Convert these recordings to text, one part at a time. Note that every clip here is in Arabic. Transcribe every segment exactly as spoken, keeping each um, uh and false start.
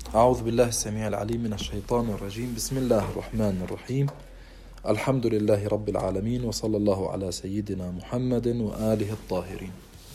أعوذ بالله السميع العليم من الشيطان الرجيم. بسم الله الرحمن الرحيم. الحمد لله رب العالمين، وصلى الله على سيدنا محمد وآله الطاهرين.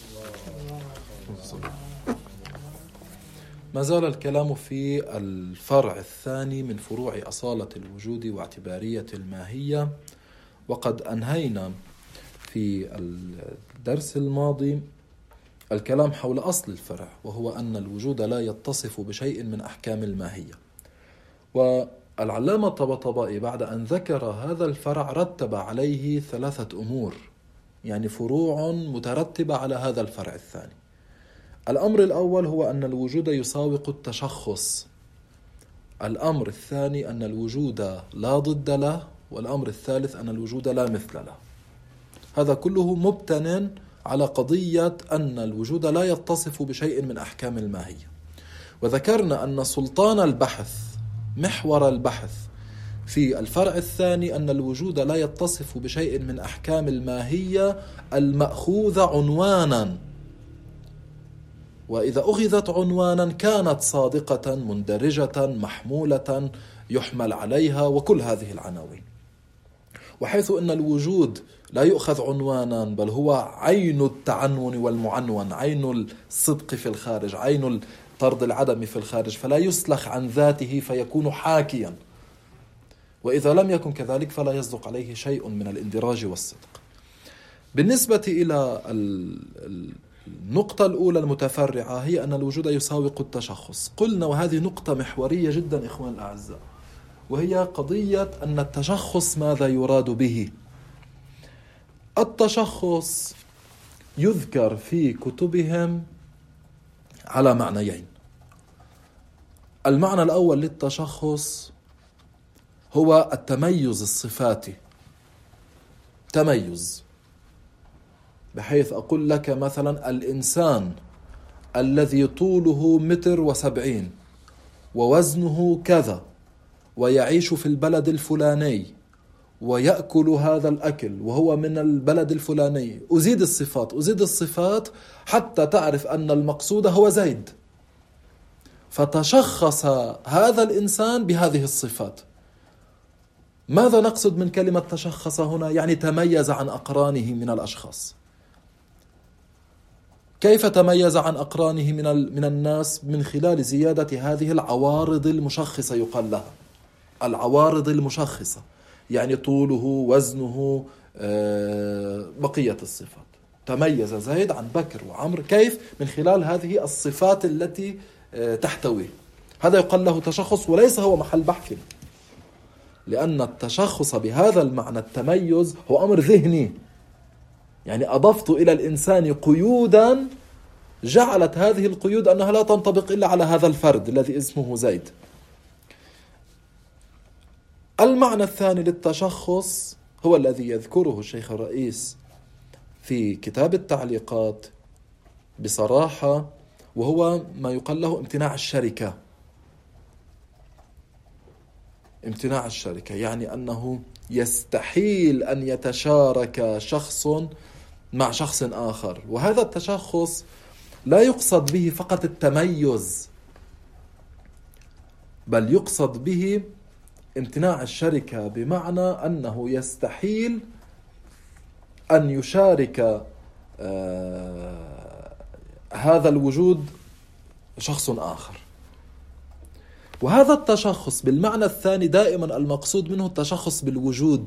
ما زال الكلام في الفرع الثاني من فروع أصالة الوجود واعتبارية الماهية، وقد أنهينا في الدرس الماضي الكلام حول أصل الفرع، وهو أن الوجود لا يتصف بشيء من أحكام الماهية. والعلامة الطباطبائي بعد أن ذكر هذا الفرع رتب عليه ثلاثة أمور، يعني فروع مترتبة على هذا الفرع الثاني. الأمر الأول هو أن الوجود يساوق التشخص. الأمر الثاني أن الوجود لا ضد له. والأمر الثالث أن الوجود لا مثل له. هذا كله مبتنٍ على قضية أن الوجود لا يتصف بشيء من أحكام الماهية. وذكرنا أن سلطان البحث، محور البحث في الفرع الثاني، أن الوجود لا يتصف بشيء من أحكام الماهية المأخوذ عنوانا، وإذا أخذت عنوانا كانت صادقة مندرجة محمولة يحمل عليها وكل هذه العناوين. وحيث أن الوجود لا يؤخذ عنوانا، بل هو عين التعنون والمعنون، عين الصدق في الخارج، عين طرد العدم في الخارج، فلا يسلخ عن ذاته فيكون حاكيا. وإذا لم يكن كذلك فلا يصدق عليه شيء من الاندراج والصدق. بالنسبة إلى النقطة الأولى المتفرعة، هي أن الوجود يساوق التشخص. قلنا، وهذه نقطة محورية جدا إخوان الأعزاء، وهي قضية أن التشخص ماذا يراد به. التشخص يذكر في كتبهم على معنيين. المعنى الأول للتشخص هو التميز الصفاتي. تميز، بحيث أقول لك مثلا الإنسان الذي طوله متر وسبعين ووزنه كذا ويعيش في البلد الفلاني ويأكل هذا الأكل وهو من البلد الفلاني، أزيد الصفات أزيد الصفات حتى تعرف أن المقصود هو زيد، فتشخص هذا الإنسان بهذه الصفات. ماذا نقصد من كلمة تشخص هنا؟ يعني تميز عن أقرانه من الأشخاص. كيف تميز عن أقرانه من من الناس؟ من خلال زيادة هذه العوارض المشخصة، يقال لها العوارض المشخصة، يعني طوله، وزنه، بقية الصفات. تميز زيد عن بكر وعمر، كيف؟ من خلال هذه الصفات التي تحتويه. هذا يقال له تشخص، وليس هو محل بحث، لأن التشخص بهذا المعنى، التميز، هو أمر ذهني. يعني أضفت إلى الإنسان قيودا جعلت هذه القيود أنها لا تنطبق إلا على هذا الفرد الذي اسمه زيد. المعنى الثاني للتشخص هو الذي يذكره الشيخ الرئيس في كتاب التعليقات بصراحة، وهو ما يقال له امتناع الشركة. امتناع الشركة يعني أنه يستحيل أن يتشارك شخص مع شخص آخر. وهذا التشخص لا يقصد به فقط التميز، بل يقصد به امتناع الشركة، بمعنى أنه يستحيل أن يشارك آه هذا الوجود شخص آخر. وهذا التشخص بالمعنى الثاني دائما المقصود منه التشخص بالوجود.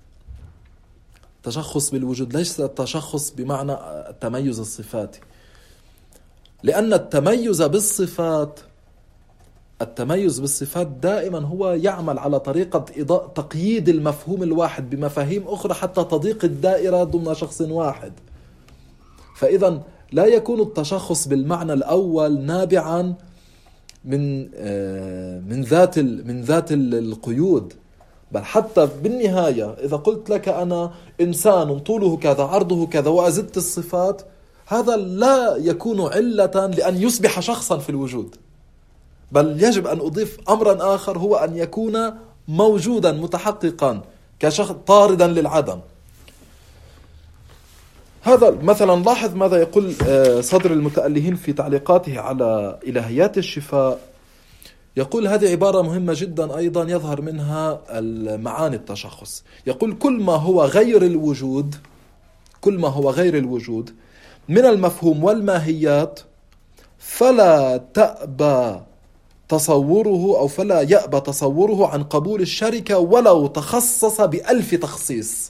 تشخص بالوجود، ليس التشخص بمعنى التميز الصفاتي، لأن التميز بالصفات التميز بالصفات دائما هو يعمل على طريقة تقييد المفهوم الواحد بمفاهيم أخرى حتى تضيق الدائرة ضمن شخص واحد. فإذا لا يكون التشخص بالمعنى الأول نابعا من من ذات من ذات القيود، بل حتى بالنهاية إذا قلت لك أنا إنسان طوله كذا عرضه كذا وأزدت الصفات، هذا لا يكون علة لأن يصبح شخصا في الوجود، بل يجب أن أضيف أمرا آخر، هو أن يكون موجودا متحققا كشخص طاردا للعدم. هذا مثلا لاحظ ماذا يقول صدر المتألهين في تعليقاته على إلهيات الشفاء. يقول هذه عبارة مهمة جدا أيضا يظهر منها المعاني التشخص. يقول كل ما هو غير الوجود كل ما هو غير الوجود من المفهوم والماهيات فلا تأبى تصوره أو فلا يأبى تصوره عن قبول الشركة ولو تخصص بألف تخصيص.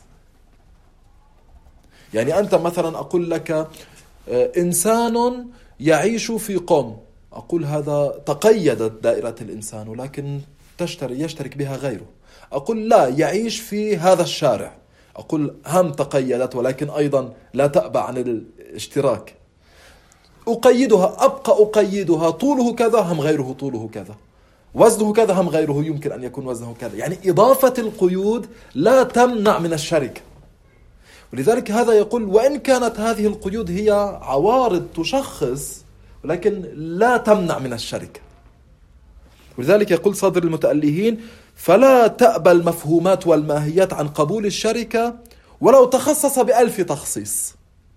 يعني أنت مثلا أقول لك إنسان يعيش في قوم، أقول هذا تقيدت دائرة الإنسان ولكن تشتري يشترك بها غيره. أقول لا، يعيش في هذا الشارع، أقول هم تقيدت ولكن أيضا لا تأبى عن الاشتراك. أقيدها أبقى أقيدها، طوله كذا هم غيره طوله كذا، وزنه كذا هم غيره يمكن أن يكون وزنه كذا. يعني إضافة القيود لا تمنع من الشركة. ولذلك هذا يقول وإن كانت هذه القيود هي عوارض تشخص ولكن لا تمنع من الشركة. ولذلك يقول صدر المتألهين فلا تأبى المفهومات والماهيات عن قبول الشركة ولو تخصص بألف تخصيص.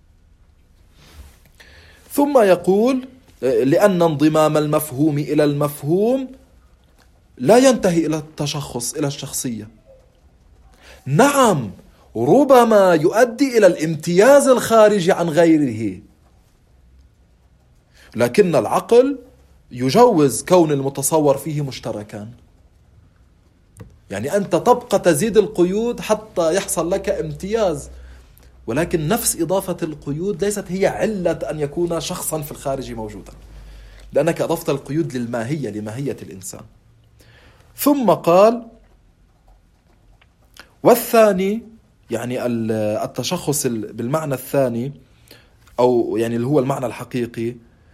ثم يقول لأن انضمام المفهوم إلى المفهوم لا ينتهي إلى التشخص إلى الشخصية. نعم، ربما يؤدي إلى الامتياز الخارجي عن غيره، لكن العقل يجوز كون المتصور فيه مشتركان. يعني أنت تبقى تزيد القيود حتى يحصل لك امتياز، ولكن نفس إضافة القيود ليست هي علة أن يكون شخصا في الخارج موجودا، لأنك أضفت القيود للماهية لماهية الإنسان. ثم قال والثاني، يعني التشخص بالمعنى الثاني أو يعني اللي هو المعنى الحقيقي،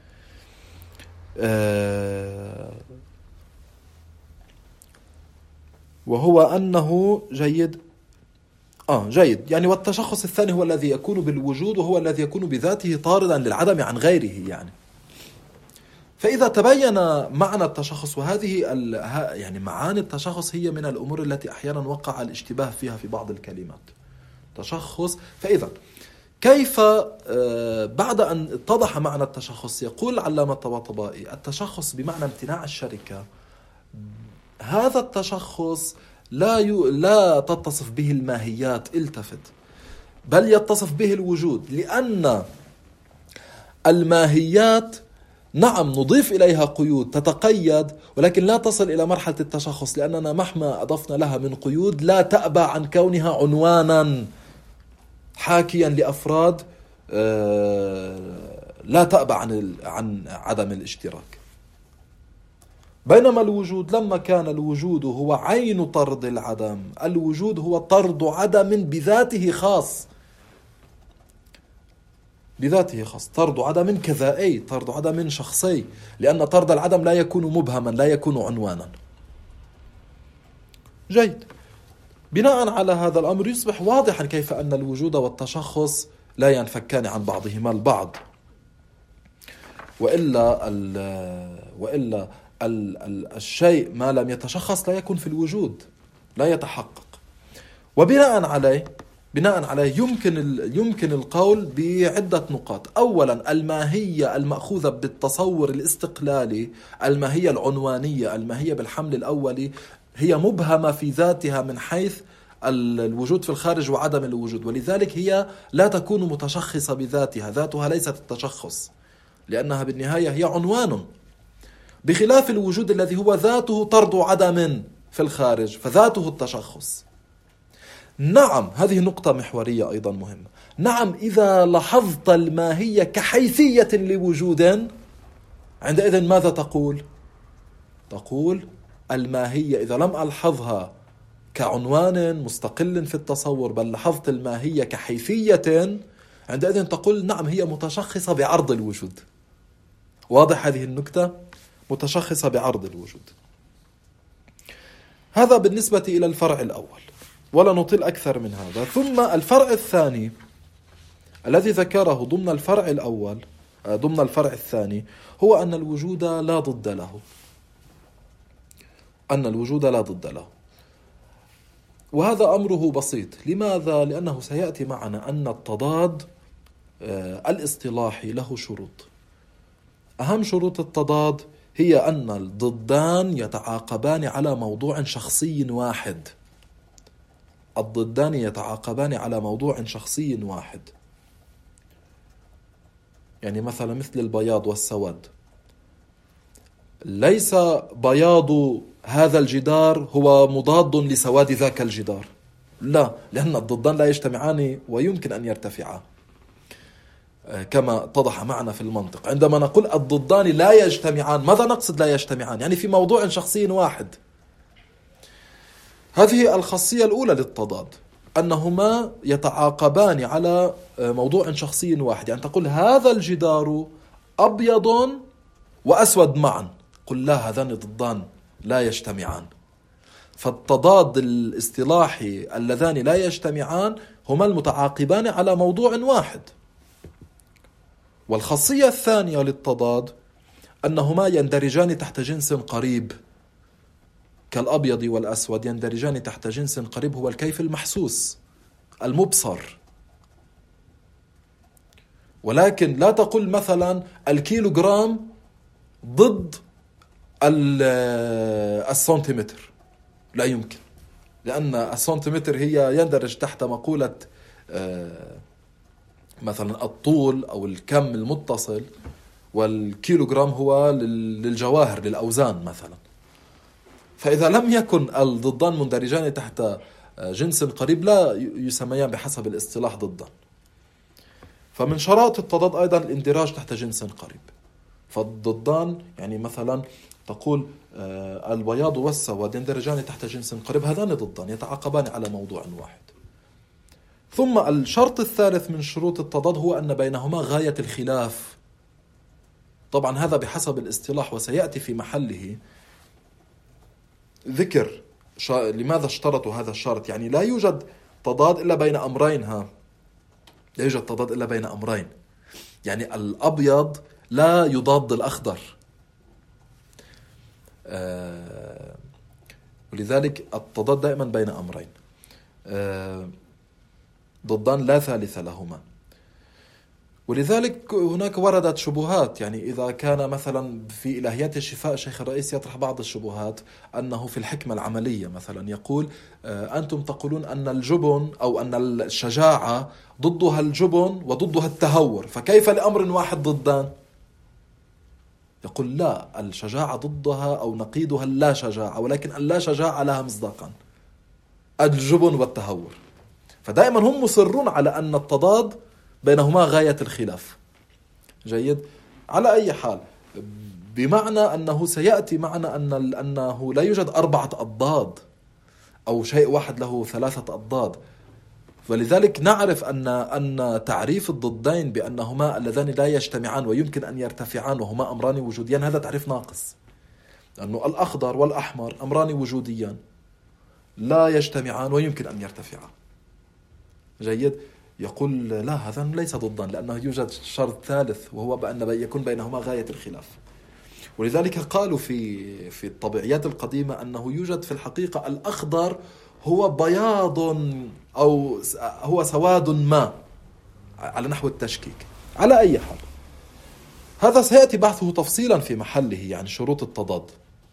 وهو أنه جيد آه جيد يعني والتشخص الثاني هو الذي يكون بالوجود وهو الذي يكون بذاته طاردا للعدم عن غيره. يعني فإذا تبين معنى التشخص، وهذه يعني معاني التشخص هي من الأمور التي أحيانا وقع الاشتباه فيها في بعض الكلمات. تشخص، فإذا كيف بعد أن اتضح معنى التشخص يقول علامة الطباطبائي التشخص بمعنى امتناع الشركة. هذا التشخص لا ي... لا تتصف به الماهيات، التفت، بل يتصف به الوجود، لأن الماهيات نعم نضيف إليها قيود تتقيد ولكن لا تصل إلى مرحلة التشخص، لأننا مهما أضفنا لها من قيود لا تأبى عن كونها عنوانا حاكيا لأفراد لا تأبى عن عن عدم الاشتراك. بينما الوجود لما كان الوجود هو عين طرد العدم، الوجود هو طرد عدم بذاته خاص، بذاته خاص، طرد عدم كذائي، طرد عدم شخصي، لأن طرد العدم لا يكون مبهما، لا يكون عنوانا. جيد. بناء على هذا الأمر يصبح واضحا كيف أن الوجود والتشخص لا ينفكان عن بعضهما البعض، وإلا وإلا الشيء ما لم يتشخص لا يكون في الوجود، لا يتحقق. وبناء عليه بناء عليه يمكن يمكن القول بعدة نقاط. أولا، الماهية المأخوذة بالتصور الاستقلالي، الماهية العنوانية، الماهية بالحمل الأولي، هي مبهمة في ذاتها من حيث الوجود في الخارج وعدم الوجود، ولذلك هي لا تكون متشخصة بذاتها، ذاتها ليست التشخص، لأنها بالنهاية هي عنوان، بخلاف الوجود الذي هو ذاته طرد عدم في الخارج فذاته التشخص. نعم، هذه نقطة محورية أيضا مهمة. نعم، إذا لاحظت الماهية كحيثية لوجود، عندئذ ماذا تقول؟ تقول الماهية إذا لم ألحظها كعنوان مستقل في التصور بل لاحظت الماهية كحيثية، عندئذ تقول نعم هي متشخصة بعرض الوجود. واضح هذه النكتة؟ متشخصة بعرض الوجود. هذا بالنسبة إلى الفرع الأول، ولا نطيل أكثر من هذا. ثم الفرع الثاني الذي ذكره ضمن الفرع الأول ضمن الفرع الثاني هو أن الوجود لا ضد له، أن الوجود لا ضد له. وهذا أمره بسيط. لماذا؟ لأنه سيأتي معنا أن التضاد الاصطلاحي له شروط. أهم شروط التضاد هي أن الضدان يتعاقبان على موضوع شخصي واحد. الضدان يتعاقبان على موضوع شخصي واحد. يعني مثلا مثل البياض والسواد، ليس بياض هذا الجدار هو مضاد لسواد ذاك الجدار، لا، لأن الضدان لا يجتمعان ويمكن أن يرتفعا كما اتضح معنا في المنطق. عندما نقول الضدان لا يجتمعان، ماذا نقصد لا يجتمعان؟ يعني في موضوع شخصي واحد. هذه الخاصية الأولى للتضاد، أنهما يتعاقبان على موضوع شخصي واحد. يعني تقول هذا الجدار أبيض وأسود معا، قل لا، هذان ضدان لا يجتمعان. فالتضاد الاصطلاحي اللذان لا يجتمعان هما المتعاقبان على موضوع واحد. والخاصية الثانية للتضاد أنهما يندرجان تحت جنس قريب، كالأبيض والأسود يندرجان تحت جنس قريب هو الكيف المحسوس المبصر. ولكن لا تقل مثلا الكيلوغرام ضد السنتيمتر، لا يمكن، لأن السنتيمتر هي يندرج تحت مقولة مثلا الطول أو الكم المتصل، والكيلوغرام هو للجواهر للأوزان مثلا. فإذا لم يكن الضدان مندرجان تحت جنس قريب لا يسميان بحسب الاصطلاح ضدان. فمن شرائط التضاد أيضا الاندراج تحت جنس قريب. فالضدان يعني مثلا تقول البياض والسواد يندرجان تحت جنس قريب، هذان ضدان يتعاقبان على موضوع واحد. ثم الشرط الثالث من شروط التضاد هو أن بينهما غاية الخلاف. طبعا هذا بحسب الاصطلاح وسيأتي في محله ذكر لماذا اشترطوا هذا الشرط. يعني لا يوجد تضاد إلا بين أمرين، ها لا يوجد تضاد إلا بين أمرين. يعني الأبيض لا يضاد الأخضر، آه ولذلك التضاد دائما بين أمرين، آه ضدان لا ثالث لهما. ولذلك هناك وردت شبهات. يعني إذا كان مثلا في إلهيات الشفاء الشيخ الرئيس يطرح بعض الشبهات أنه في الحكمة العملية مثلا يقول أنتم تقولون أن الجبن أو أن الشجاعة ضدها الجبن وضدها التهور، فكيف لأمر واحد ضدان؟ يقول لا، الشجاعة ضدها أو نقيضها اللا شجاعة، ولكن اللا شجاعة لها مصداقا، الجبن والتهور. فدائما هم مصرون على أن التضاد بينهما غاية الخلاف. جيد. على أي حال، بمعنى أنه سيأتي معنا أن أنه لا يوجد أربعة أضداد أو شيء واحد له ثلاثة أضداد. ولذلك نعرف أن أن تعريف الضدين بأنهما اللذان لا يجتمعان ويمكن أن يرتفعان وهما أمران وجوديان هذا تعريف ناقص، لأنه الأخضر والأحمر أمران وجوديان لا يجتمعان ويمكن أن يرتفعان. جيد. يقول لا، هذا ليس ضدان لأنه يوجد شرط ثالث وهو بأن يكون بينهما غاية الخلاف. ولذلك قالوا في في الطبيعيات القديمة أنه يوجد في الحقيقة الأخضر هو بياض أو هو سواد ما على نحو التشكيك. على أي حال، هذا سيأتي بحثه تفصيلا في محله، يعني شروط التضاد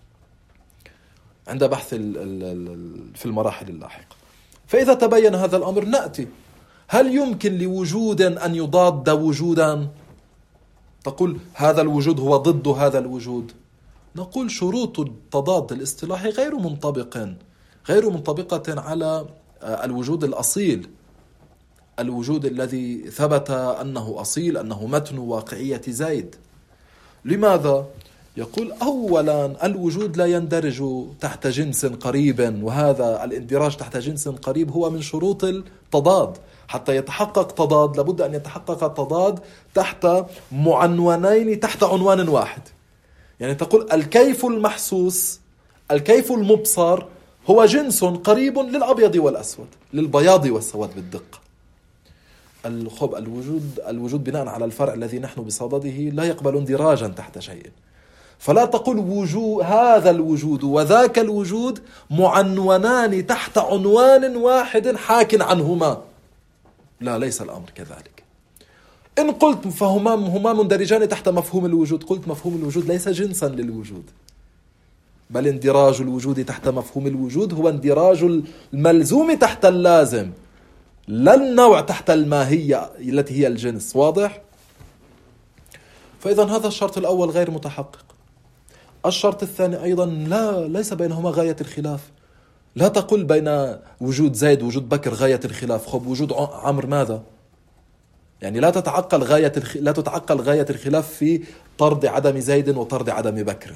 عند بحث في المراحل اللاحقة. فإذا تبين هذا الأمر نأتي، هل يمكن لوجود أن يضاد وجودا؟ تقول هذا الوجود هو ضد هذا الوجود. نقول شروط التضاد الاصطلاحي غير منطبق غير منطبقة على الوجود الأصيل، الوجود الذي ثبت أنه أصيل، أنه متن واقعية زيد. لماذا؟ يقول أولا الوجود لا يندرج تحت جنس قريب، وهذا الاندراج تحت جنس قريب هو من شروط التضاد. حتى يتحقق تضاد لابد أن يتحقق التضاد تحت معنونين تحت عنوان واحد. يعني تقول الكيف المحسوس، الكيف المبصر هو جنس قريب للأبيض والأسود، للبياض والسواد بالدقة. الخب الوجود الوجود بناء على الفرع الذي نحن بصدده لا يقبل اندراجا تحت شيء. فلا تقول وجود هذا الوجود وذاك الوجود معنونان تحت عنوان واحد حاك عنهما، لا، ليس الأمر كذلك. إن قلت فهما هما مندرجان تحت مفهوم الوجود، قلت مفهوم الوجود ليس جنسا للوجود، بل اندراج الوجود تحت مفهوم الوجود هو اندراج الملزوم تحت اللازم، لا النوع تحت الماهية التي هي الجنس. واضح؟ فإذا هذا الشرط الأول غير متحقق. الشرط الثاني أيضا لا ليس بينهما غاية الخلاف. لا تقل بين وجود زيد ووجود بكر غاية الخلاف، خب وجود عمرو ماذا؟ يعني لا تتعقل غاية الخ... لا تتعقل غاية الخلاف في طرد عدم زيد وطرد عدم بكر.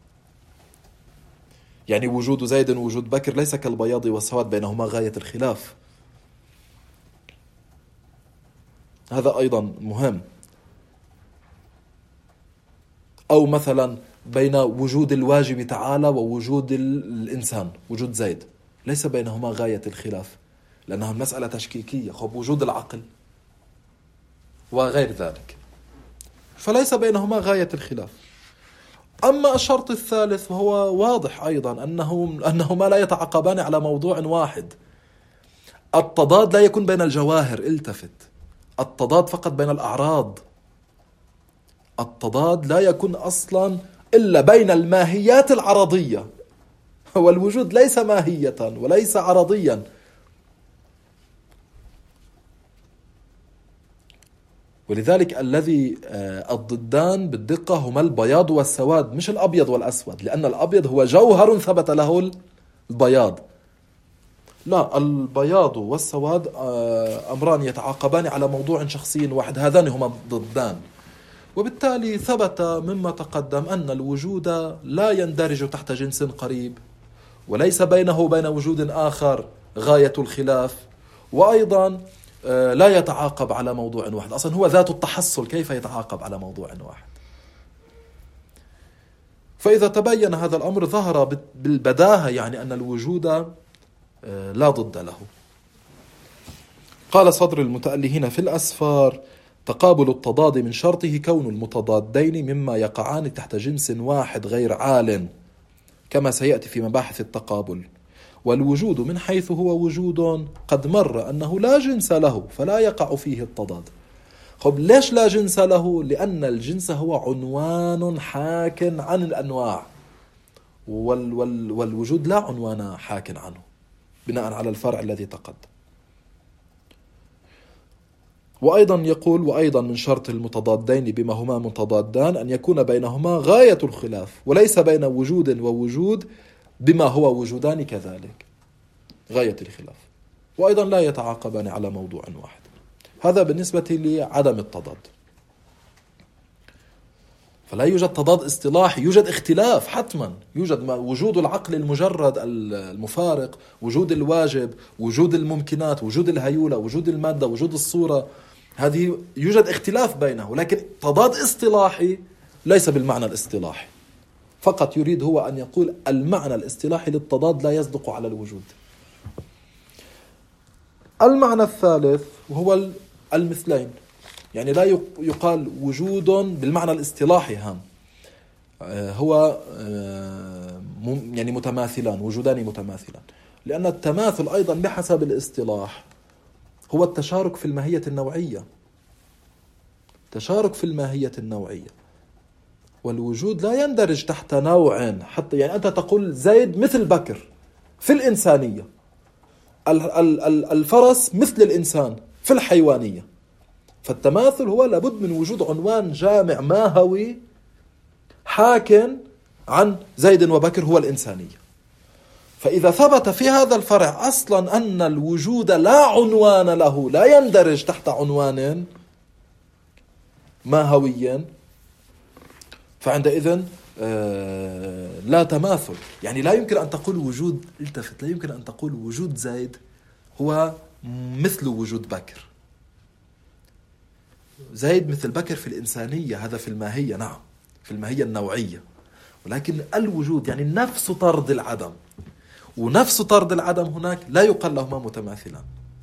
يعني وجود زيد ووجود بكر ليس كالبياض والسواد بينهما غاية الخلاف. هذا أيضا مهم. أو مثلا بين وجود الواجب تعالى ووجود الإنسان، وجود زيد ليس بينهما غاية الخلاف لأنها مسألة تشكيكية، خب وجود العقل وغير ذلك، فليس بينهما غاية الخلاف. أما الشرط الثالث وهو واضح أيضا أنه أنهما لا يتعاقبان على موضوع واحد. التضاد لا يكون بين الجواهر، التفت، التضاد فقط بين الأعراض. التضاد لا يكون أصلا إلا بين الماهيات العرضية، والوجود ليس ماهية وليس عرضيا. ولذلك الذي الضدان بالدقة هما البياض والسواد، مش الأبيض والأسود، لأن الأبيض هو جوهر ثبت له البياض. لا، البياض والسواد أمران يتعاقبان على موضوع شخصي واحد، هذان هما الضدان. وبالتالي ثبت مما تقدم أن الوجود لا يندرج تحت جنس قريب، وليس بينه وبين وجود آخر غاية الخلاف، وأيضا لا يتعاقب على موضوع واحد. أصلا هو ذات التحصل، كيف يتعاقب على موضوع واحد؟ فإذا تبين هذا الأمر ظهر بالبداهة يعني أن الوجود لا ضد له. قال صدر المتألهين في الأسفار: تقابل التضاد من شرطه كون المتضادين مما يقعان تحت جنس واحد غير عال، كما سيأتي في مباحث التقابل. والوجود من حيث هو وجود قد مر أنه لا جنس له فلا يقع فيه التضاد. خب ليش لا جنس له؟ لأن الجنس هو عنوان حاك عن الأنواع، وال وال والوجود لا عنوان حاك عنه بناء على الفرع الذي تقدم. وأيضا يقول: وأيضا من شرط المتضادين بما هما متضادان أن يكون بينهما غاية الخلاف، وليس بين وجود ووجود بما هو وجودان كذلك غاية الخلاف، وأيضا لا يتعاقبان على موضوع واحد. هذا بالنسبة لعدم التضاد. فلا يوجد تضاد اصطلاحي، يوجد اختلاف حتما، يوجد وجود العقل المجرد المفارق، وجود الواجب، وجود الممكنات، وجود الهيولة، وجود المادة، وجود الصورة، هذه يوجد اختلاف بينه، لكن تضاد اصطلاحي ليس بالمعنى الاصطلاحي، فقط يريد هو أن يقول المعنى الاصطلاحي للتضاد لا يصدق على الوجود. المعنى الثالث وهو المثلين، يعني لا يقال وجود بالمعنى الاصطلاحي هام، هو يعني متماثلان، وجودان متماثلان، لأن التماثل أيضا بحسب الاصطلاح هو التشارك في الماهية النوعية، تشارك في الماهية النوعية، والوجود لا يندرج تحت نوع. حتى يعني أنت تقول زيد مثل بكر في الإنسانية، الفرس مثل الإنسان في الحيوانية، فالتماثل هو لابد من وجود عنوان جامع ماهوي حاكم عن زيد وبكر هو الإنسانية. فإذا ثبت في هذا الفرع أصلا أن الوجود لا عنوان له، لا يندرج تحت عنوان ماهويا، فعندئذ لا تماثل. يعني لا يمكن أن تقول وجود، التفت، لا يمكن أن تقول وجود زيد هو مثل وجود بكر. زيد مثل بكر في الإنسانية، هذا في الماهية، نعم في الماهية النوعية، ولكن الوجود يعني نفس طرد العدم، ونفس طرد العدم هناك لا يقال لهما متماثلان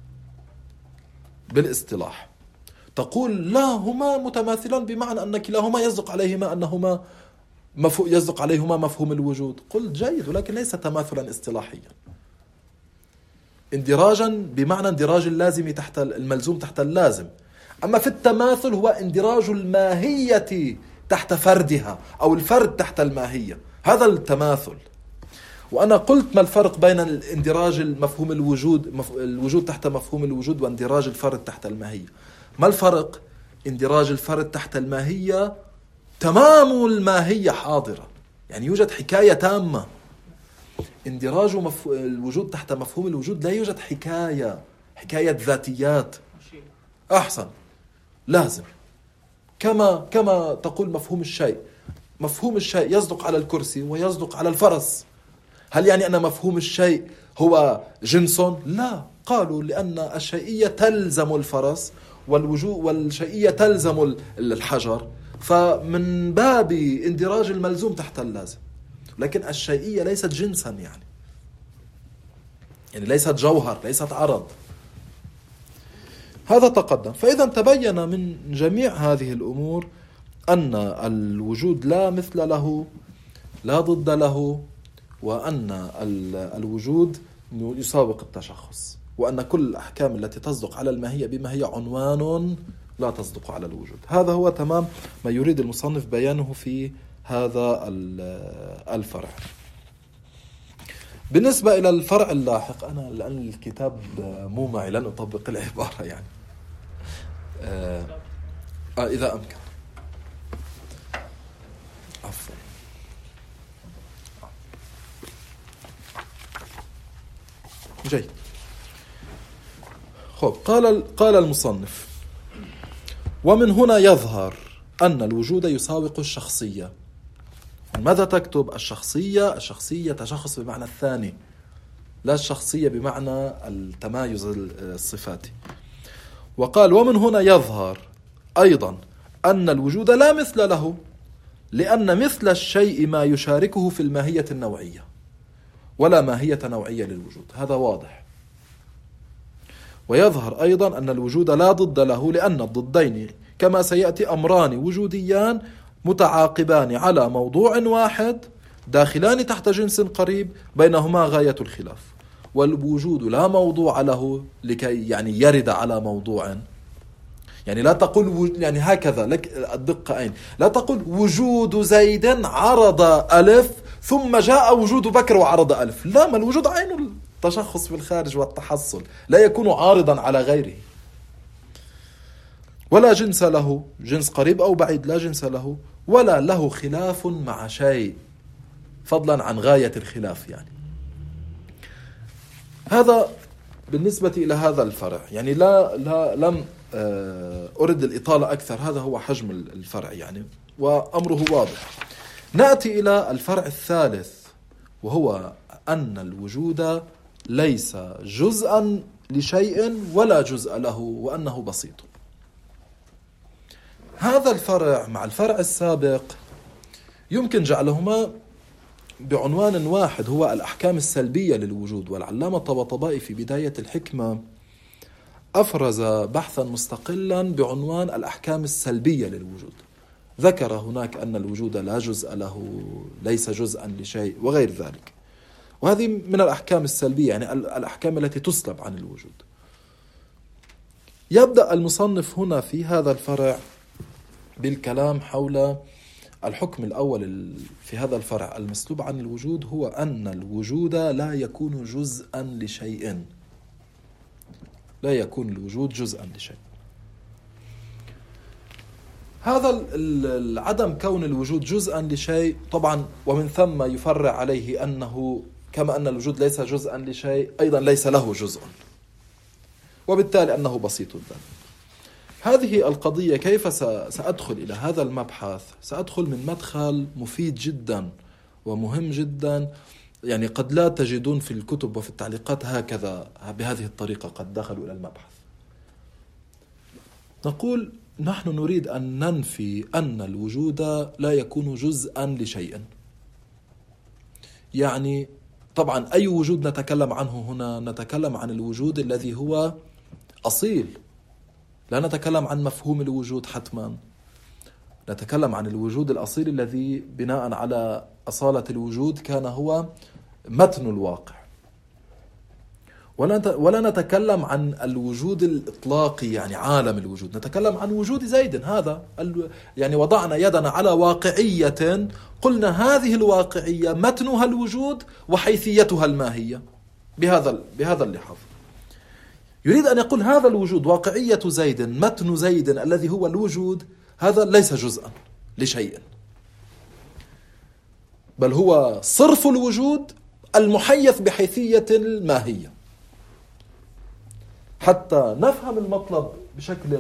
بالاصطلاح. تقول لا هما متماثلان بمعنى أن كلاهما يصدق عليهما أنهما مفهوم يصدق عليهما مفهوم الوجود. قلت جيد، ولكن ليس تماثلا اصطلاحيا، اندراجا بمعنى اندراج اللازم تحت الملزوم تحت اللازم. أما في التماثل هو اندراج الماهية تحت فردها أو الفرد تحت الماهية، هذا التماثل. وأنا قلت ما الفرق بين الاندراج المفهوم الوجود الوجود تحت مفهوم الوجود واندراج الفرد تحت الماهية. ما الفرق؟ اندراج الفرد تحت الماهية تمام الماهية حاضرة، يعني يوجد حكاية تامة. اندراج مف... الوجود تحت مفهوم الوجود لا يوجد حكاية حكاية ذاتيات. أحسن، لازم كما كما تقول مفهوم الشيء. مفهوم الشيء يصدق على الكرسي ويصدق على الفرس. هل يعني أن مفهوم الشيء هو جنس؟ لا، قالوا لأن الشيئية تلزم الفرس والوجود والشيئية تلزم الحجر، فمن باب اندراج الملزوم تحت اللازم. لكن الشيئية ليست جنسا، يعني يعني ليست جوهر، ليست عرض. هذا تقدم. فإذا تبين من جميع هذه الأمور أن الوجود لا مثل له، لا ضد له، وأن الوجود يساوق التشخص، وأن كل الأحكام التي تصدق على الماهية بما هي عنوان لا تصدق على الوجود. هذا هو تمام ما يريد المصنف بيانه في هذا الفرع. بالنسبة إلى الفرع اللاحق، أنا لأن الكتاب مو معي لن أطبق العبارة يعني آه, آه إذا أمكن. عفوا. جيد. خب، قال قال المصنف: ومن هنا يظهر أن الوجود يساوق الشخصية. ماذا تكتب؟ الشخصية. الشخصية تشخص بمعنى الثاني، لا الشخصية بمعنى التمايز الصفاتي. وقال: ومن هنا يظهر أيضا أن الوجود لا مثل له، لأن مثل الشيء ما يشاركه في الماهية النوعية، ولا ماهية نوعية للوجود. هذا واضح. ويظهر أيضا أن الوجود لا ضد له، لأن الضدين كما سيأتي أمران وجوديان متعاقبان على موضوع واحد، داخلان تحت جنس قريب بينهما غاية الخلاف. والوجود لا موضوع له لكي يعني يرد على موضوع. يعني لا تقول يعني هكذا لك الدقة أين، لا تقول وجود زيد عرض ألف ثم جاء وجود بكر وعرض ألف. لا، ما الوجود عين التشخص في الخارج والتحصل، لا يكون عارضا على غيره. ولا جنس له، جنس قريب أو بعيد لا جنس له، ولا له خلاف مع شيء، فضلا عن غاية الخلاف. يعني هذا بالنسبة إلى هذا الفرع. يعني لا لا لم أرد الإطالة أكثر، هذا هو حجم الفرع يعني، وأمره واضح. نأتي إلى الفرع الثالث، وهو أن الوجود ليس جزءا لشيء ولا جزء له، وأنه بسيط. هذا الفرع مع الفرع السابق يمكن جعلهما بعنوان واحد، هو الأحكام السلبية للوجود. والعلامة الطباطبائي في بداية الحكمة أفرز بحثا مستقلا بعنوان الأحكام السلبية للوجود. ذكر هناك أن الوجود لا جزء له، ليس جزءا لشيء، وغير ذلك. وهذه من الأحكام السلبية، يعني الأحكام التي تسلب عن الوجود. يبدأ المصنف هنا في هذا الفرع بالكلام حول الحكم الأول في هذا الفرع المسلوب عن الوجود، هو أن الوجود لا يكون جزءا لشيء. لا يكون الوجود جزءا لشيء. هذا العدم كون الوجود جزءا لشيء طبعا، ومن ثم يفرع عليه أنه كما أن الوجود ليس جزءا لشيء، أيضا ليس له جزء، وبالتالي أنه بسيط الذات. هذه القضية كيف سأدخل إلى هذا المبحث؟ سأدخل من مدخل مفيد جدا ومهم جدا، يعني قد لا تجدون في الكتب وفي التعليقات هكذا بهذه الطريقة قد دخلوا إلى المبحث. نقول نحن نريد أن ننفي أن الوجود لا يكون جزءا لشيء. يعني طبعا أي وجود نتكلم عنه هنا؟ نتكلم عن الوجود الذي هو أصيل، لا نتكلم عن مفهوم الوجود حتما، نتكلم عن الوجود الأصيل الذي بناء على أصالة الوجود كان هو متن الواقع. ولا ولا نتكلم عن الوجود الإطلاقي يعني عالم الوجود، نتكلم عن وجود زيد. هذا يعني وضعنا يدنا على واقعية، قلنا هذه الواقعية متنها الوجود وحيثيتها الماهية. بهذا بهذا اللحاظ يريد أن يقول هذا الوجود واقعية زيد، متن زيد الذي هو الوجود، هذا ليس جزءا لشيء، بل هو صرف الوجود المحيث بحيثية الماهية. حتى نفهم المطلب بشكل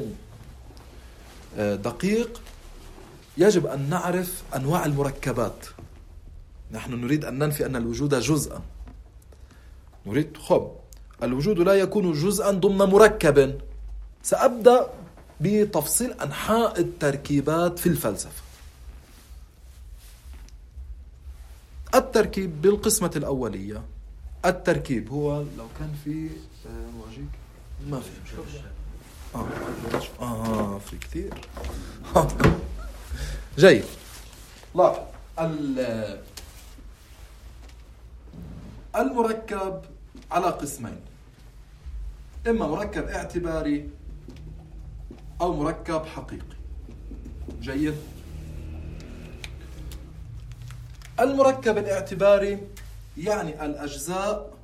دقيق يجب أن نعرف أنواع المركبات. نحن نريد أن ننفي أن الوجود جزءا، نريد خب الوجود لا يكون جزءا ضمن مركب. سأبدأ بتفصيل أنحاء التركيبات في الفلسفة. التركيب بالقسمة الأولية، التركيب هو لو كان في واجيك ما في مشكلة. آه آه في كثير. جيد. لاحظ المركب على قسمين، إما مركب اعتباري أو مركب حقيقي. جيد. المركب الاعتباري يعني الأجزاء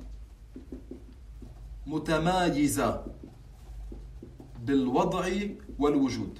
متمايزة بالوضع والوجود.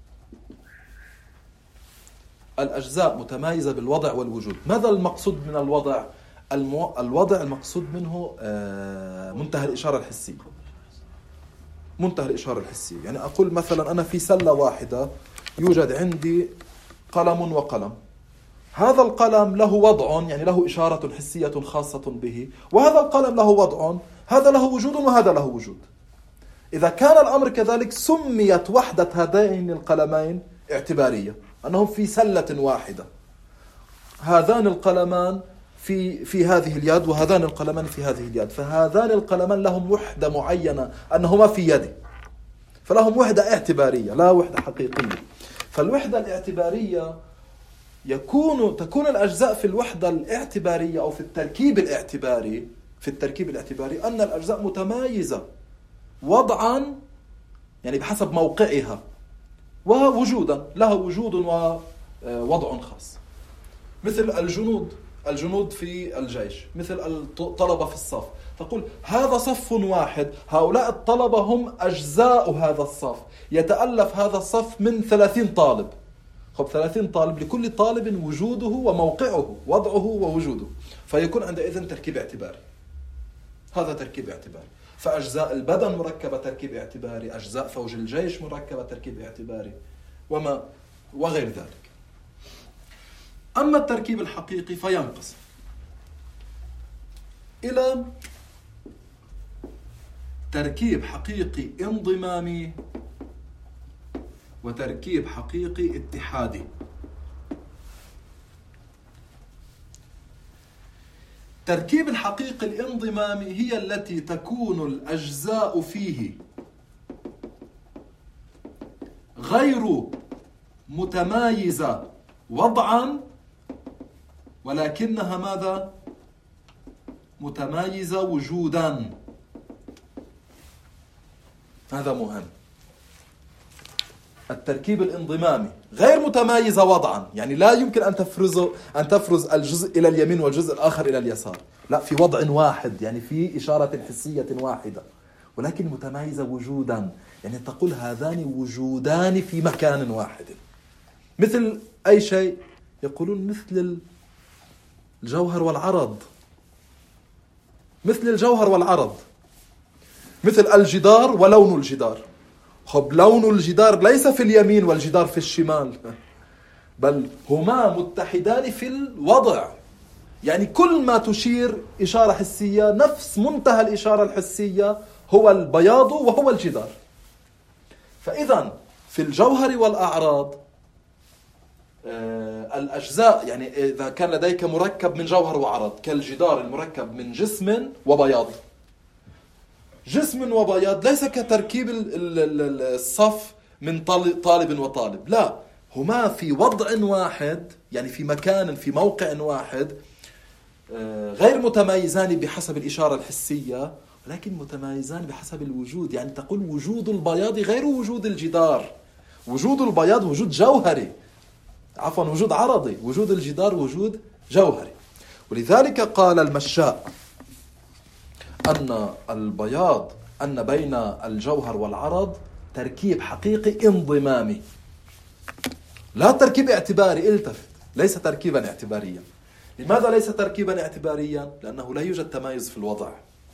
الأجزاء متمايزة بالوضع والوجود. ماذا المقصود من الوضع؟ المو... الوضع المقصود منه آه منتهى الإشارة الحسية. منتهى الإشارة الحسية يعني أقول مثلا أنا في سلة واحدة يوجد عندي قلم وقلم، هذا القلم له وضع يعني له إشارة حسية خاصة به، وهذا القلم له وضع، هذا له وجود وهذا له وجود. إذا كان الأمر كذلك سميت وحدة هذين القلمين اعتبارية، أنهم في سلة واحدة، هذان القلمان في في هذه اليد وهذان القلمان في هذه اليد، فهذان القلمان لهم وحدة معينة أنهما في يدي، فلهم وحدة اعتبارية لا وحدة حقيقية. فالوحدة الاعتبارية يكون تكون الأجزاء في الوحدة الاعتبارية أو في التركيب الاعتباري في التركيب الاعتباري أن الأجزاء متمايزة وضعا يعني بحسب موقعها، ووجودا لها وجود ووضع خاص. مثل الجنود الجنود في الجيش، مثل الطلبة في الصف، تقول هذا صف واحد، هؤلاء الطلبة هم أجزاء هذا الصف، يتألف هذا الصف من ثلاثين طالب. خب ثلاثين طالب، لكل طالب وجوده وموقعه، وضعه ووجوده، فيكون عندئذ تركيب اعتباري. هذا تركيب اعتباري. فأجزاء البدن مركبة تركيب اعتباري، أجزاء فوج الجيش مركبة تركيب اعتباري، وما وغير ذلك. أما التركيب الحقيقي فينقسم إلى تركيب حقيقي انضمامي وتركيب حقيقي اتحادي. تركيب الحقيقي الانضمامي هي التي تكون الأجزاء فيه غير متمايزة وضعا، ولكنها ماذا؟ متمايزة وجودا. هذا مهم. التركيب الانضمامي غير متمايزة وضعا، يعني لا يمكن أن تفرز أن تفرز الجزء إلى اليمين والجزء الآخر إلى اليسار، لا، في وضع واحد يعني في إشارة حسية واحدة، ولكن متمايزة وجودا، يعني تقول هذان وجودان في مكان واحد. مثل أي شيء يقولون مثل الجوهر والعرض، مثل الجوهر والعرض، مثل الجدار ولون الجدار. خب لون الجدار ليس في اليمين والجدار في الشمال، بل هما متحدان في الوضع، يعني كل ما تشير إشارة حسية نفس منتهى الإشارة الحسية هو البياض وهو الجدار. فإذا في الجوهر والأعراض الأجزاء، يعني إذا كان لديك مركب من جوهر وعرض كالجدار المركب من جسم وبياض، جسم وبياض ليس كتركيب الصف من طالب وطالب، لا، هما في وضع واحد، يعني في مكان في موقع واحد، غير متمايزان بحسب الإشارة الحسية، لكن متمايزان بحسب الوجود. يعني تقول وجود البياض غير وجود الجدار. وجود البياض وجود جوهري، عفوا وجود عرضي، وجود الجدار وجود جوهري. ولذلك قال المشاء أن البياض أن بين الجوهر والعرض تركيب حقيقي انضمامي، لا تركيب اعتباري. التفت، ليس تركيبا اعتباريا. لماذا ليس تركيبا اعتباريا؟ لأنه لا يوجد تمايز في الوضع.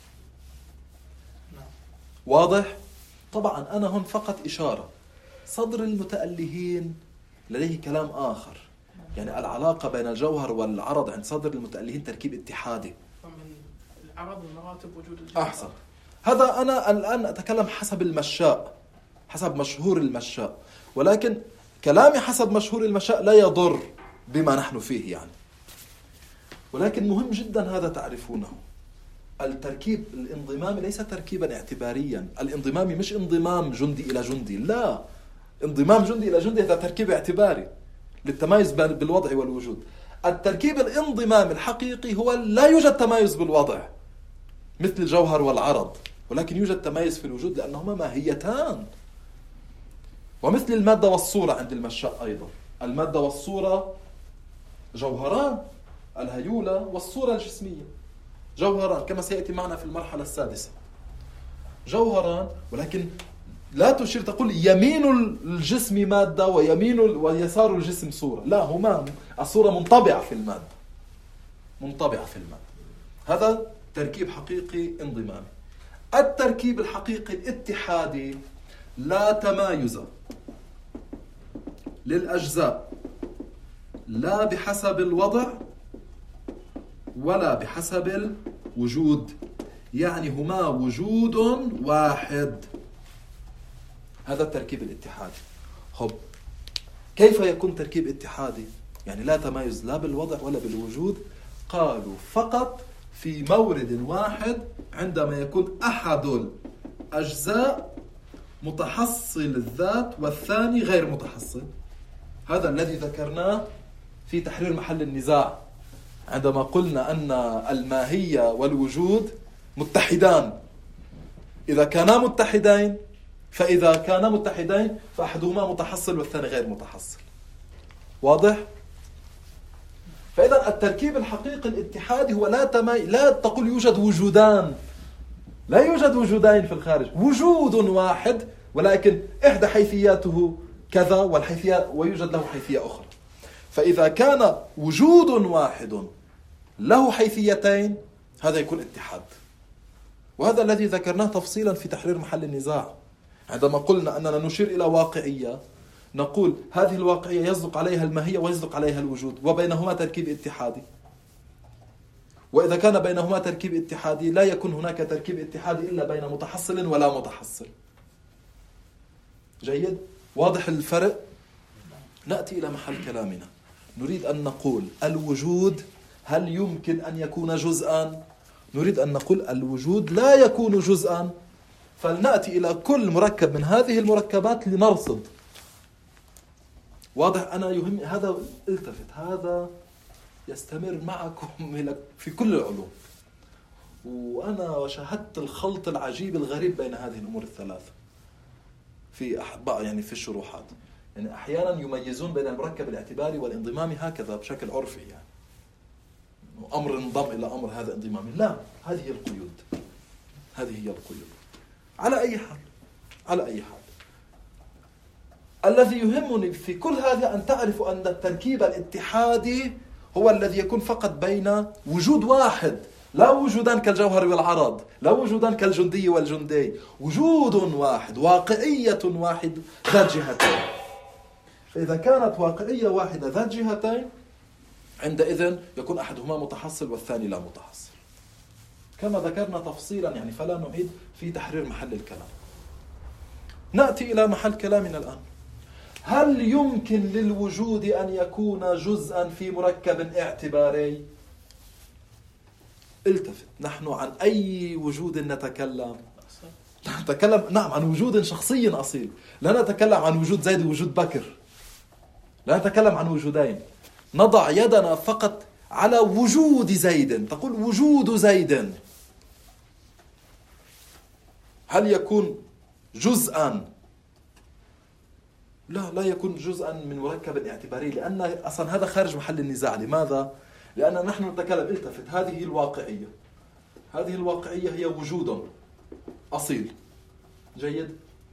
واضح؟ طبعا أنا هون فقط إشارة. صدر المتألهين لديه كلام آخر. يعني العلاقة بين الجوهر والعرض عند صدر المتألهين تركيب اتحادي. العرض مراتب وجود الجوهر. أحسن. هذا أنا الآن أتكلم حسب المشاء، حسب مشهور المشاء، ولكن كلامي حسب مشهور المشاء لا يضر بما نحن فيه يعني. ولكن مهم جدا هذا تعرفونه. التركيب الانضمامي ليس تركيبا اعتباريا. الانضمامي مش انضمام جندي إلى جندي، لا. انضمام جندي إلى جندي هذا تركيب اعتباري للتمايز بالوضع والوجود. التركيب الانضمامي الحقيقي هو لا يوجد تمايز بالوضع مثل الجوهر والعرض، ولكن يوجد تمايز في الوجود لأنهما ماهيتان. ومثل المادة والصورة عند المشاء أيضا. المادة والصورة جوهران، الهيولة والصورة الجسمية جوهران، كما سيأتي معنا في المرحلة السادسة. جوهران، ولكن لا تشير تقول يمين الجسم مادة ويمين ويسار الجسم صورة. لا، هما الصورة منطبعة في المادة، منطبعة في المادة. هذا تركيب حقيقي انضمامي. التركيب الحقيقي الاتحادي لا تمايز للأجزاء لا بحسب الوضع ولا بحسب الوجود، يعني هما وجود واحد. هذا التركيب الاتحادي. خب كيف يكون تركيب اتحادي؟ يعني لا تمايز لا بالوضع ولا بالوجود. قالوا فقط في مورد واحد، عندما يكون أحد الأجزاء متحصل الذات والثاني غير متحصل. هذا الذي ذكرناه في تحرير محل النزاع، عندما قلنا أن الماهية والوجود متحدان. إذا كانا متحدين فإذا كانا متحدين فأحدهما متحصل والثاني غير متحصل. واضح؟ فإذا التركيب الحقيقي الاتحادي هو لا تماي... لا تقول يوجد وجودان، لا يوجد وجودين في الخارج، وجود واحد ولكن إحدى حيثياته كذا والحيثية ويوجد له حيثية أخرى. فإذا كان وجود واحد له حيثيتين هذا يكون اتحاد. وهذا الذي ذكرناه تفصيلا في تحرير محل النزاع، عندما قلنا أننا نشير إلى واقعية نقول هذه الواقعية يصدق عليها الماهية ويصدق عليها الوجود، وبينهما تركيب اتحادي. وإذا كان بينهما تركيب اتحادي لا يكون هناك تركيب اتحادي إلا بين متحصل ولا متحصل. جيد؟ واضح الفرق؟ نأتي إلى محل كلامنا. نريد أن نقول الوجود هل يمكن أن يكون جزءا؟ نريد أن نقول الوجود لا يكون جزءا. فلنأتي إلى كل مركب من هذه المركبات لنرصد. واضح؟ أنا يهم هذا. التفت، هذا يستمر معكم في كل العلوم. وأنا شاهدت الخلط العجيب الغريب بين هذه الأمور الثلاثة في أحباء يعني في الشروحات. يعني أحيانا يميزون بين المركب الاعتباري والانضمامي هكذا بشكل عرفي، يعني أمر انضم إلى أمر هذا انضمامي. لا، هذه هي القيود، هذه هي القيود. على أي حال، على أي حال الذي يهمني في كل هذا أن تعرفوا أن التركيب الاتحادي هو الذي يكون فقط بين وجود واحد، لا وجودان كالجوهر والعرض، لا وجودان كالجندي والجندي، وجود واحد، واقعية واحد ذات جهتين. فإذا كانت واقعية واحدة ذات جهتين عندئذ يكون أحدهما متحصل والثاني لا متحصل، كما ذكرنا تفصيلا يعني، فلا نعيد في تحرير محل الكلام. نأتي إلى محل كلامنا الآن. هل يمكن للوجود أن يكون جزءا في مركب اعتباري؟ التفت، نحن عن أي وجود نتكلم؟ نتكلم نعم عن وجود شخصي أصيل، لا نتكلم عن وجود زيد ووجود بكر، لا نتكلم عن وجودين. نضع يدنا فقط على وجود زيد، تقول وجود زيد، هل يكون جزءا؟ لا، لا يكون جزءا من مركب اعتباري، لأن أصلا هذا خارج محل النزاع. لماذا؟ لأن نحن نتكلم، التفت، هذه الواقعية، هذه الواقعية هي وجود أصيل. جيد؟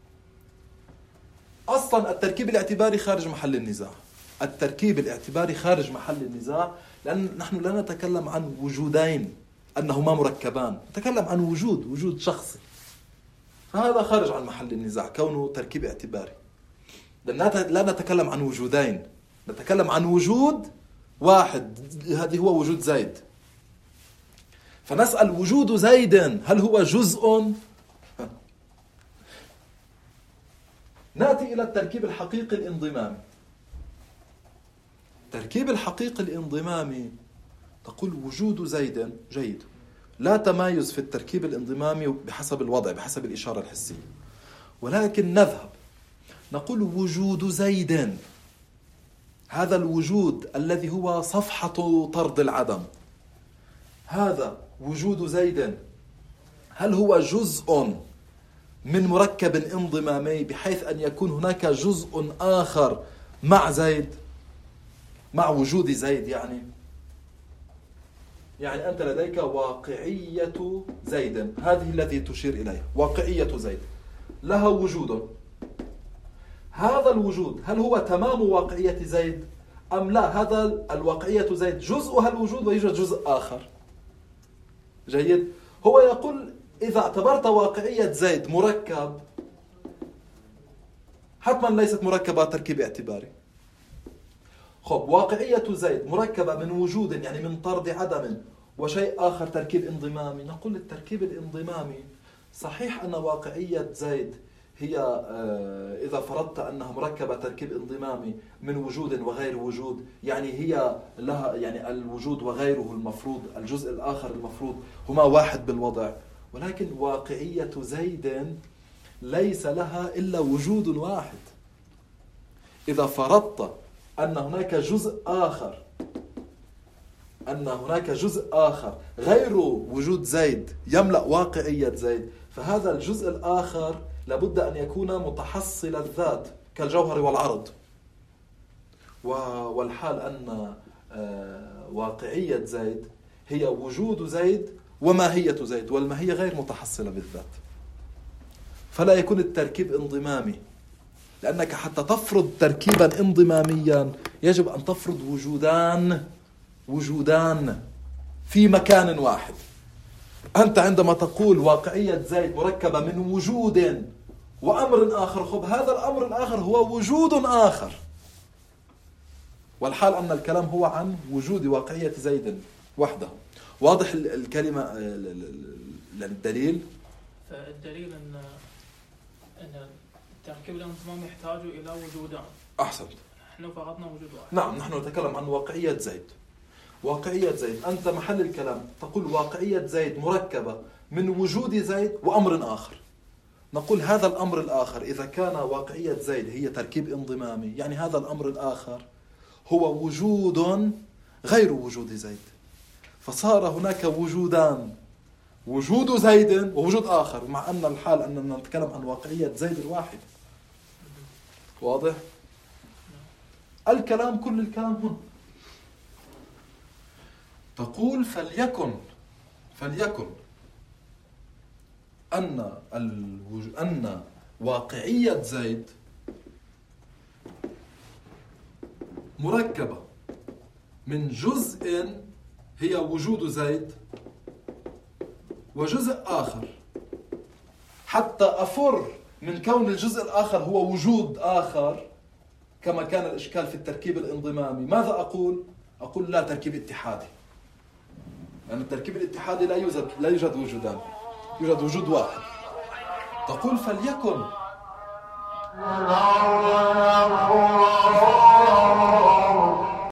أصلا التركيب الاعتباري خارج محل النزاع. التركيب الاعتباري خارج محل النزاع، لأن نحن لا نتكلم عن وجودين أنهما مركبان، نتكلم عن وجود وجود شخصي، فهذا خارج عن محل النزاع كونه تركيب اعتباري. لا نتكلم عن وجودين، نتكلم عن وجود واحد، هذا هو وجود زيد. فنسأل وجود زيد هل هو جزء؟ نأتي إلى التركيب الحقيقي الانضمامي. التركيب الحقيقي الانضمامي تقول وجود زيد. جيد، لا تمايز في التركيب الانضمامي بحسب الوضع، بحسب الإشارة الحسية، ولكن نذهب نقول وجود زيد، هذا الوجود الذي هو صفحة طرد العدم، هذا وجود زيد هل هو جزء من مركب انضمامي بحيث أن يكون هناك جزء آخر مع زيد، مع وجود زيد؟ يعني يعني أنت لديك واقعية زيد، هذه التي تشير إليها واقعية زيد، لها وجود. هذا الوجود هل هو تمام واقعية زيد أم لا؟ هذا الواقعية زيد جزءها الوجود ويوجد جزء آخر. جيد، هو يقول إذا اعتبرت واقعية زيد مركب، حتما ليست مركبة تركيب اعتباري. خب، واقعية زيد مركبة من وجود يعني من طرد عدم وشيء آخر تركيب انضمامي. نقول التركيب الانضمامي صحيح أن واقعية زيد هي إذا فرضت أنها مركبة تركيب انضمامي من وجود وغير وجود، يعني هي لها يعني الوجود وغيره المفروض، الجزء الآخر المفروض هما واحد بالوضع، ولكن واقعية زيد ليس لها إلا وجود واحد. إذا فرضت أن هناك جزء آخر، أن هناك جزء آخر غير وجود زيد يملأ واقعية زيد، فهذا الجزء الآخر لابد أن يكون متحصل الذات كالجوهر والعرض. والحال أن واقعية زيد هي وجود زيد وماهية زيد، والماهية غير متحصلة بالذات، فلا يكون التركيب انضمامي، لأنك حتى تفرض تركيبا انضماميا يجب أن تفرض وجودان وجودان في مكان واحد. أنت عندما تقول واقعية زيد مركبة من وجود وأمر آخر، خب هذا الأمر الآخر هو وجود آخر، والحال أن الكلام هو عن وجود واقعية زيد وحده. واضح الكلمة الدليل؟ فالدليل أن أن التركيب الانضمامي يحتاج إلى وجودان. أحسنت، نحن فرضنا وجود واحد. نعم، نحن نتكلم عن واقعية زيد. واقعية زيد أنت محل الكلام تقول واقعية زيد مركبة من وجود زيد وأمر آخر. نقول هذا الأمر الآخر إذا كان واقعية زيد هي تركيب انضمامي، يعني هذا الأمر الآخر هو وجود غير وجود زيد، فصار هناك وجودان، وجود زيد ووجود آخر، مع أن الحال أننا نتكلم عن واقعية زيد الواحد. واضح؟ الكلام كل الكلام هنا تقول فليكن فليكن أن الوج... أن واقعية زيد مركبة من جزء هي وجود زيد وجزء آخر، حتى أفر من كون الجزء الآخر هو وجود آخر كما كان الإشكال في التركيب الانضمامي. ماذا أقول؟ أقول لا، تركيب اتحادي، لأن يعني التركيب الاتحادي لا يوجد لا يوجد وجودان، يوجد وجود واحد. تقول فليكن